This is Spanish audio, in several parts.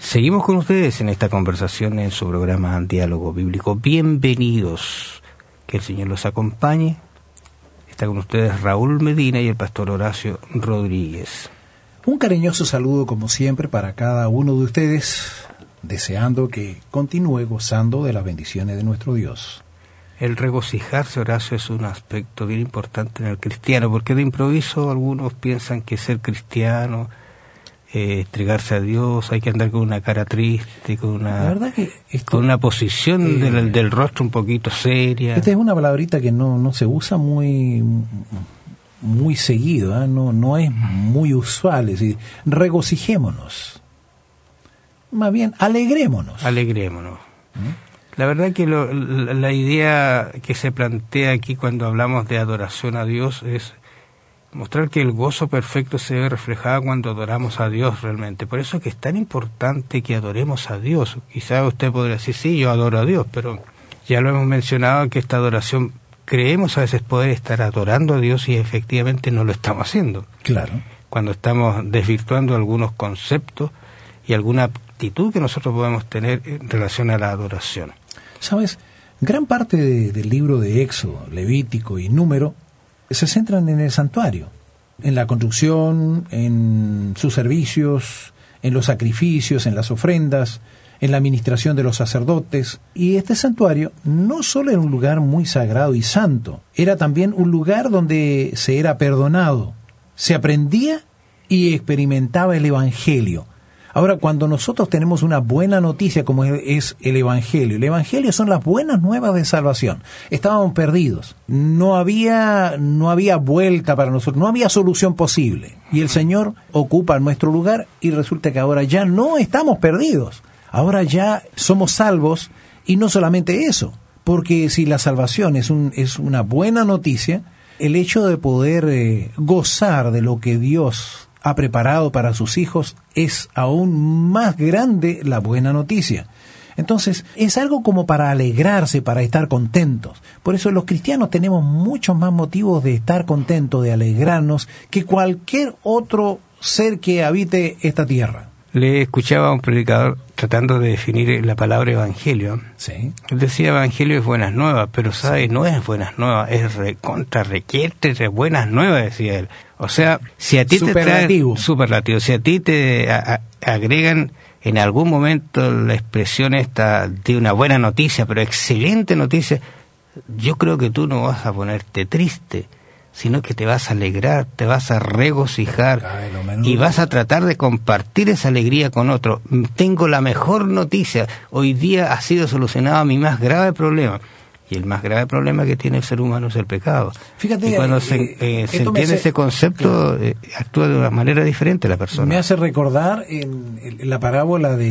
Seguimos con ustedes en esta conversación en su programa Diálogo Bíblico. Bienvenidos, que el Señor los acompañe. Está con ustedes Raúl Medina y el pastor Horacio Rodríguez. Un cariñoso saludo como siempre para cada uno de ustedes, deseando que continúe gozando de las bendiciones de nuestro Dios. El regocijarse, Horacio, es un aspecto bien importante en el cristiano, porque de improviso algunos piensan que ser cristiano, entregarse a Dios, hay que andar con una cara triste, con una posición del rostro un poquito seria. Esta es una palabrita que no se usa muy seguido, no es muy usual, es decir, regocijémonos. Más bien, alegrémonos. La verdad que la idea que se plantea aquí cuando hablamos de adoración a Dios es mostrar que el gozo perfecto se ve reflejado cuando adoramos a Dios realmente. Por eso es que es tan importante que adoremos a Dios. Quizá usted podría decir, sí, yo adoro a Dios, pero ya lo hemos mencionado que esta adoración, creemos a veces poder estar adorando a Dios y efectivamente no lo estamos haciendo. Claro. Cuando estamos desvirtuando algunos conceptos y alguna actitud que nosotros podemos tener en relación a la adoración. ¿Sabes? Gran parte del libro de Éxodo, Levítico y Número se centran en el santuario, en la construcción, en sus servicios, en los sacrificios, en las ofrendas, en la administración de los sacerdotes. Y este santuario no solo era un lugar muy sagrado y santo, era también un lugar donde se era perdonado, se aprendía y experimentaba el Evangelio. Ahora, cuando nosotros tenemos una buena noticia como es el Evangelio son las buenas nuevas de salvación. Estábamos perdidos, no había vuelta para nosotros, no había solución posible. Y el Señor ocupa nuestro lugar y resulta que ahora ya no estamos perdidos. Ahora ya somos salvos y no solamente eso, porque si la salvación es una buena noticia, el hecho de poder gozar de lo que Dios ha preparado para sus hijos es aún más grande la buena noticia. Entonces, es algo como para alegrarse, para estar contentos. Por eso los cristianos tenemos muchos más motivos de estar contentos, de alegrarnos, que cualquier otro ser que habite esta tierra. Le escuchaba a un predicador tratando de definir la palabra evangelio. Sí. Él decía evangelio es buenas nuevas, pero ¿sabe? Sí. No es buenas nuevas, es requierte de buenas nuevas, decía él. O sea, si a ti superlativo. Si a ti te agregan en algún momento la expresión esta de una buena noticia, pero excelente noticia, yo creo que tú no vas a ponerte triste, sino que te vas a alegrar, te vas a regocijar y vas a tratar de compartir esa alegría con otro. Tengo la mejor noticia, hoy día ha sido solucionado mi más grave problema. Y el más grave problema que tiene el ser humano es el pecado. Fíjate, y cuando se entiende ese concepto, claro, actúa de una manera diferente la persona. Me hace recordar en la parábola de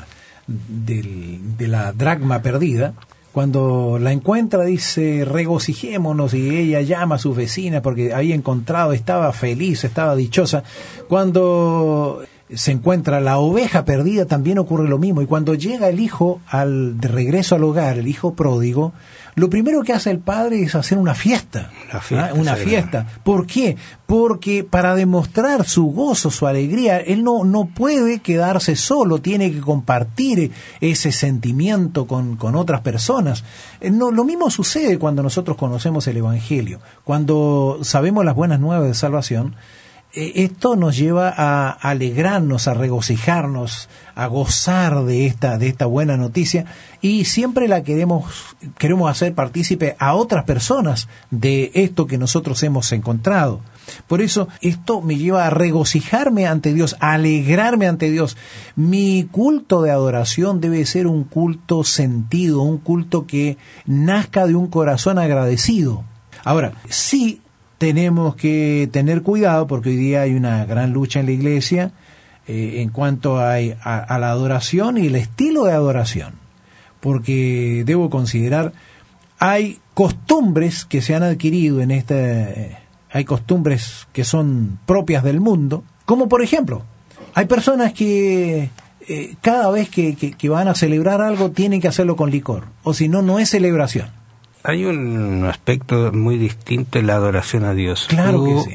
la dracma perdida. Cuando la encuentra dice regocijémonos y ella llama a su vecina porque había encontrado, estaba feliz, estaba dichosa. Cuando se encuentra la oveja perdida también ocurre lo mismo. Y cuando llega el hijo de regreso al hogar, el hijo pródigo, lo primero que hace el padre es hacer una fiesta. Una fiesta. ¿Por qué? Porque para demostrar su gozo, su alegría, él no puede quedarse solo, tiene que compartir ese sentimiento con otras personas. Lo mismo sucede cuando nosotros conocemos el Evangelio. Cuando sabemos las buenas nuevas de salvación, esto nos lleva a alegrarnos, a regocijarnos, a gozar de esta buena noticia, y siempre la queremos hacer partícipe a otras personas de esto que nosotros hemos encontrado. Por eso esto me lleva a regocijarme ante Dios, a alegrarme ante Dios. Mi culto de adoración debe ser un culto sentido, un culto que nazca de un corazón agradecido. Ahora, sí, tenemos que tener cuidado porque hoy día hay una gran lucha en la iglesia en cuanto a la adoración y el estilo de adoración. Porque debo considerar, hay costumbres que se han adquirido hay costumbres que son propias del mundo, como por ejemplo, hay personas que cada vez que van a celebrar algo tienen que hacerlo con licor, o si no, no es celebración. Hay un aspecto muy distinto en la adoración a Dios. Claro que sí.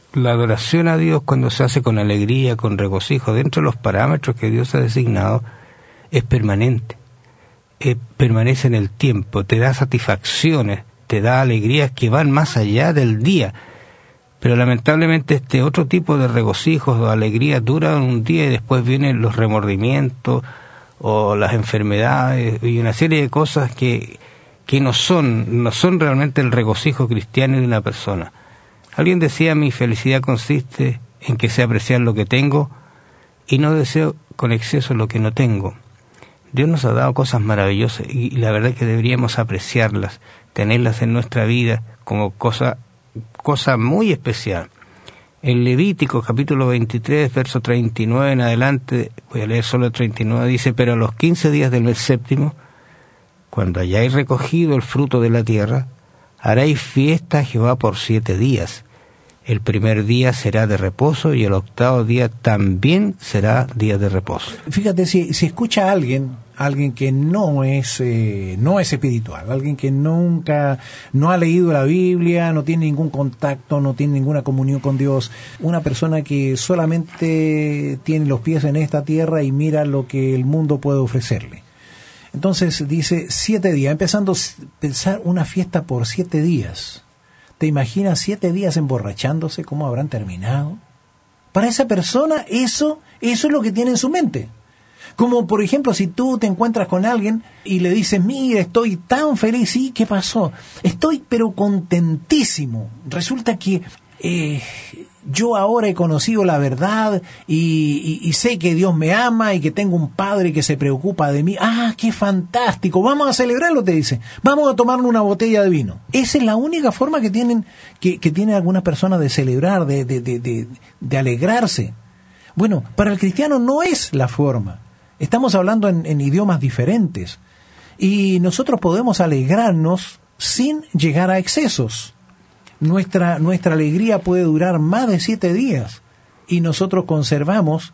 la adoración a Dios, cuando se hace con alegría, con regocijo, dentro de los parámetros que Dios ha designado, es permanente, permanece en el tiempo, te da satisfacciones, te da alegrías que van más allá del día. Pero lamentablemente este otro tipo de regocijos o alegrías duran un día y después vienen los remordimientos o las enfermedades y una serie de cosas que no son realmente el regocijo cristiano de una persona. Alguien decía: mi felicidad consiste en que sé apreciar lo que tengo y no deseo con exceso lo que no tengo. Dios nos ha dado cosas maravillosas y la verdad es que deberíamos apreciarlas, tenerlas en nuestra vida como cosa muy especial. En Levítico capítulo 23, verso 39 en adelante, voy a leer solo el 39, dice: pero a los 15 días del mes séptimo, cuando hayáis recogido el fruto de la tierra, haréis fiesta a Jehová por 7 días. El primer día será de reposo y el octavo día también será día de reposo. Fíjate, si escucha a alguien que no es espiritual, alguien que nunca no ha leído la Biblia, no tiene ningún contacto, no tiene ninguna comunión con Dios, una persona que solamente tiene los pies en esta tierra y mira lo que el mundo puede ofrecerle. Entonces dice 7 días, empezando a pensar una fiesta por 7 días. ¿Te imaginas 7 días emborrachándose? ¿Cómo habrán terminado? Para esa persona eso es lo que tiene en su mente. Como por ejemplo, si tú te encuentras con alguien y le dices: mira, estoy tan feliz. ¿Sí? ¿Qué pasó? Estoy pero contentísimo. Resulta que yo ahora he conocido la verdad y sé que Dios me ama y que tengo un Padre que se preocupa de mí. ¡Ah, qué fantástico! Vamos a celebrarlo, te dice. Vamos a tomarnos una botella de vino. Esa es la única forma que tienen algunas personas de celebrar, de alegrarse. Bueno, para el cristiano no es la forma. Estamos hablando en idiomas diferentes. Y nosotros podemos alegrarnos sin llegar a excesos. Nuestra alegría puede durar más de 7 días y nosotros conservamos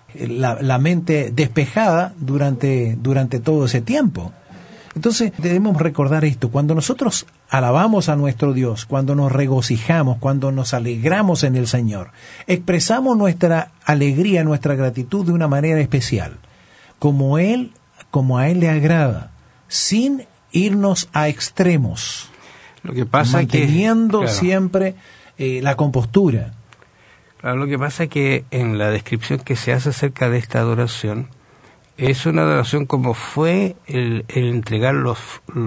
la mente despejada durante todo ese tiempo. Entonces debemos recordar esto: cuando nosotros alabamos a nuestro Dios, cuando nos regocijamos, cuando nos alegramos en el Señor, expresamos nuestra alegría, nuestra gratitud de una manera especial, como a Él le agrada, sin irnos a extremos. Lo que pasa manteniendo que, claro, siempre la compostura. Claro, lo que pasa es que en la descripción que se hace acerca de esta adoración, es una adoración como fue el entregar los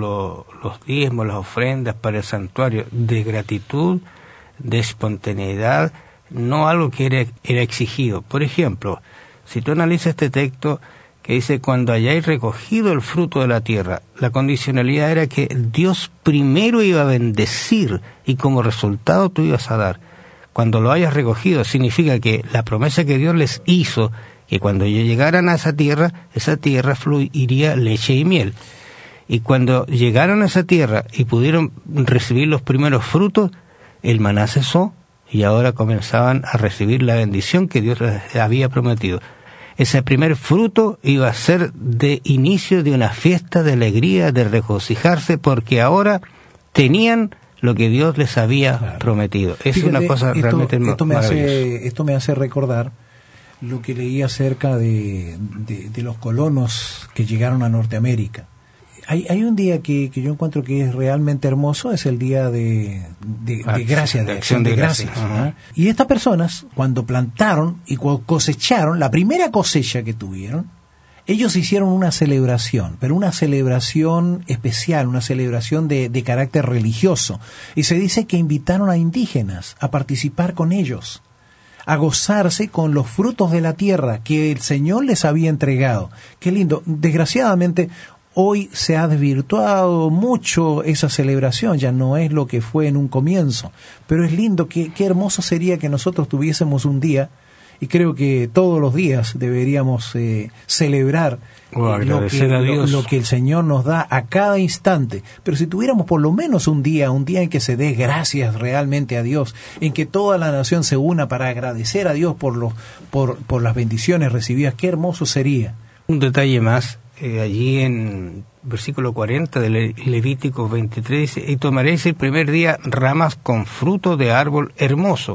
diezmos, las ofrendas para el santuario, de gratitud, de espontaneidad, no algo que era exigido. Por ejemplo, si tú analizas este texto que dice: cuando hayáis recogido el fruto de la tierra, la condicionalidad era que Dios primero iba a bendecir y como resultado tú ibas a dar. Cuando lo hayas recogido significa que la promesa que Dios les hizo, que cuando ellos llegaran a esa tierra fluiría leche y miel. Y cuando llegaron a esa tierra y pudieron recibir los primeros frutos, el maná cesó y ahora comenzaban a recibir la bendición que Dios les había prometido. Ese primer fruto iba a ser de inicio de una fiesta de alegría, de regocijarse, porque ahora tenían lo que Dios les había prometido. Es una cosa realmente maravillosa. Esto me hace recordar lo que leí acerca de los colonos que llegaron a Norteamérica. Hay un día que yo encuentro que es realmente hermoso, es el día de gracias, de acción de gracias. Uh-huh. Y estas personas, cuando plantaron y cosecharon, la primera cosecha que tuvieron, ellos hicieron una celebración, pero una celebración especial, una celebración de carácter religioso. Y se dice que invitaron a indígenas a participar con ellos, a gozarse con los frutos de la tierra que el Señor les había entregado. Qué lindo. Desgraciadamente, hoy se ha desvirtuado mucho esa celebración, ya no es lo que fue en un comienzo, pero es lindo, qué hermoso sería que nosotros tuviésemos un día, y creo que todos los días deberíamos celebrar lo que el Señor nos da a cada instante, pero si tuviéramos por lo menos un día en que se dé gracias realmente a Dios, en que toda la nación se una para agradecer a Dios por las bendiciones recibidas, qué hermoso sería. Un detalle más. Allí en versículo 40 de Levítico 23 dice: y tomaréis el primer día ramas con fruto de árbol hermoso,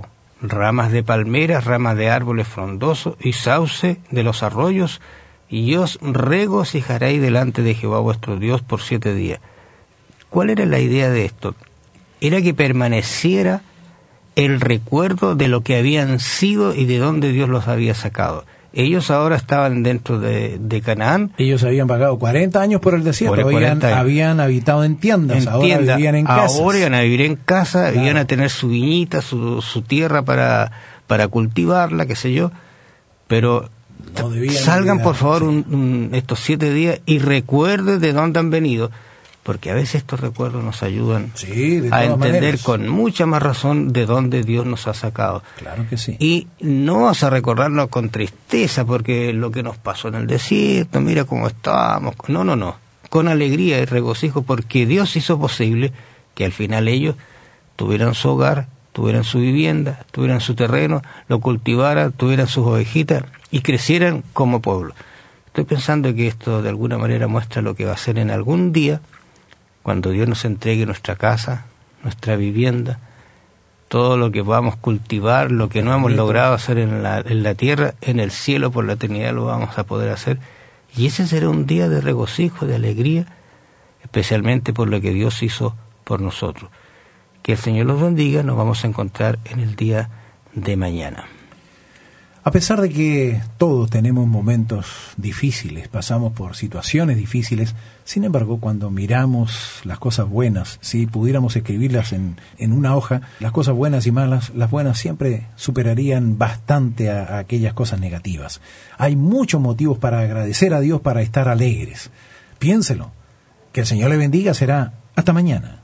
ramas de palmeras, ramas de árboles frondosos y sauce de los arroyos, y os regocijaréis delante de Jehová vuestro Dios por 7 días. ¿Cuál era la idea de esto? Era que permaneciera el recuerdo de lo que habían sido y de dónde Dios los había sacado. Ellos ahora estaban dentro de Canaán. Ellos habían pagado 40 años por el desierto, habían habitado en tiendas, ahora vivían en casas. Ahora iban a vivir en casa, claro. Iban a tener su viñita, su tierra para cultivarla, qué sé yo, pero no salgan por favor estos 7 días y recuerden de dónde han venido, porque a veces estos recuerdos nos ayudan a entender maneras, con mucha más razón de dónde Dios nos ha sacado. Claro que sí. Y no vas a recordarnos con tristeza porque lo que nos pasó en el desierto, mira cómo estábamos. No. Con alegría y regocijo, porque Dios hizo posible que al final ellos tuvieran su hogar, tuvieran su vivienda, tuvieran su terreno, lo cultivaran, tuvieran sus ovejitas y crecieran como pueblo. Estoy pensando que esto de alguna manera muestra lo que va a ser en algún día, cuando Dios nos entregue nuestra casa, nuestra vivienda, todo lo que vamos a cultivar, lo que no hemos logrado hacer en la tierra, en el cielo por la eternidad lo vamos a poder hacer. Y ese será un día de regocijo, de alegría, especialmente por lo que Dios hizo por nosotros. Que el Señor los bendiga, nos vamos a encontrar en el día de mañana. A pesar de que todos tenemos momentos difíciles, pasamos por situaciones difíciles, sin embargo, cuando miramos las cosas buenas, si pudiéramos escribirlas en una hoja, las cosas buenas y malas, las buenas siempre superarían bastante a aquellas cosas negativas. Hay muchos motivos para agradecer a Dios, para estar alegres. Piénselo. Que el Señor le bendiga, será hasta mañana.